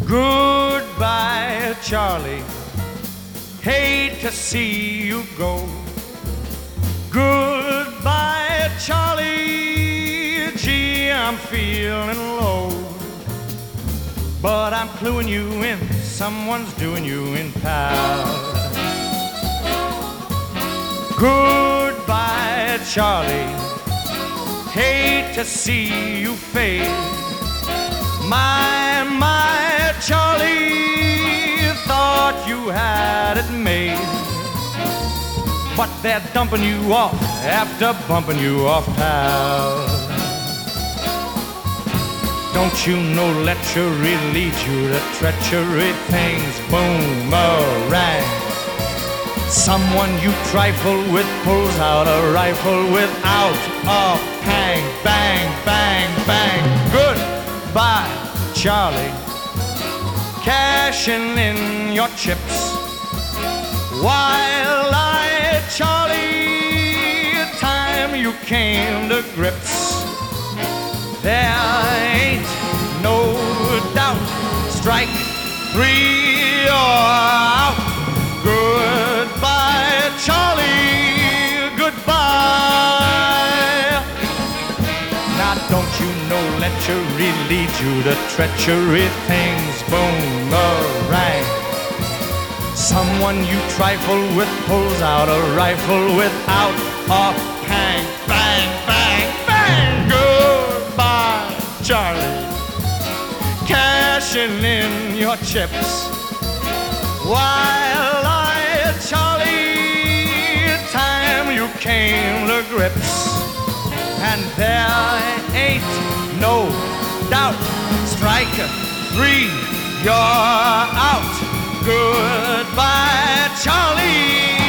Goodbye, Charlie. Hate to see you go. Goodbye, Charlie. Gee, I'm feeling low. But I'm cluing you in. Someone's doing you in, pal. Goodbye, Charlie. Hate to see you fade. My, Charlie, thought you had it made. But they're dumping you off after bumping you off, pal. Don't you know lechery leads you to treachery? Things boomerang. Someone you trifle with pulls out a rifle without a pang. Bang, bang, bang. Goodbye, Charlie. Cashing in your chips. While I, Charlie, time you came to grips. There ain't no doubt. Strike three, you're out. Goodbye, Charlie, goodbye. Now don't you know lechery leads you to treachery? Things boomerang. Someone you trifle with pulls out a rifle without a pang. Bang, bang, bang. Goodbye, Charlie. Cashing in your chips. While I, Charlie, time you came to grips. And there ain't no doubt. Strike three, you're out. Goodbye, Charlie.